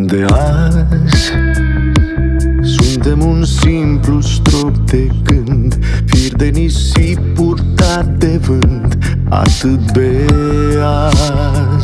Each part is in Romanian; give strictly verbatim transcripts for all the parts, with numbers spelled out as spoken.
De azi suntem un simplu strop de gând, fir de nisip purtat de vânt. Atât beaz,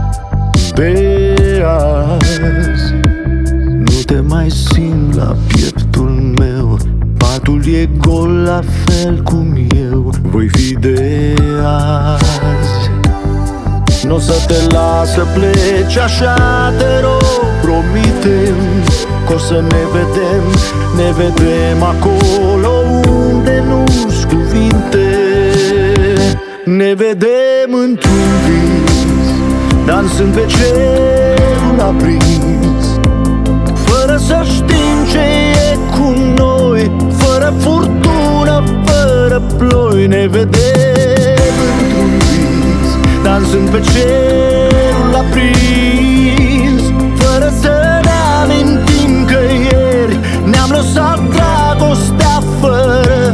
beaz. Nu te mai simt la pieptul meu, patul e gol la fel cum eu. Voi fi de azi. N-o să te las să pleci așa, te rog, promite-mi că o să ne vedem, ne vedem acolo unde nu-s cuvinte. Ne vedem într-un vis, dansând pe cerul aprins, fără să știm ce e cu noi, fără furtună, fără ploi. Ne vedem într-un vis, dansând pe cerul aprins, fără să ne amintim că ieri ne-am lăsat dragostea fără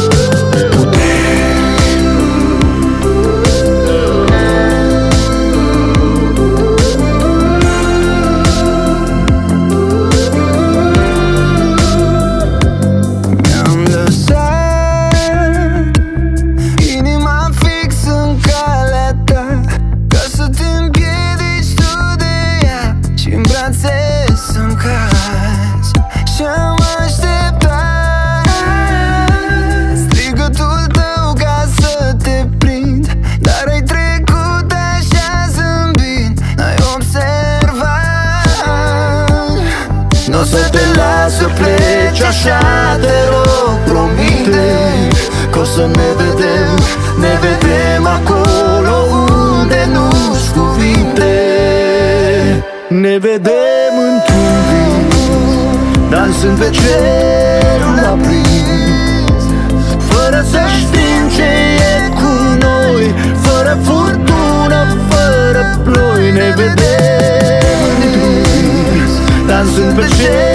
să-mi cazi și-am așteptat strigătul tău ca să te prind, dar ai trecut așa zâmbind, n-ai observat. N-o să te las să pleci așa, te rog, promite că o să ne vedem, ne vedem acolo unde nu-s cuvinte. Ne vedem într-un vis, dansând pe cerul aprins, fără să știm ce e cu noi, fără furtună, fără ploi. Ne vedem într-un vis, dansând pe cerul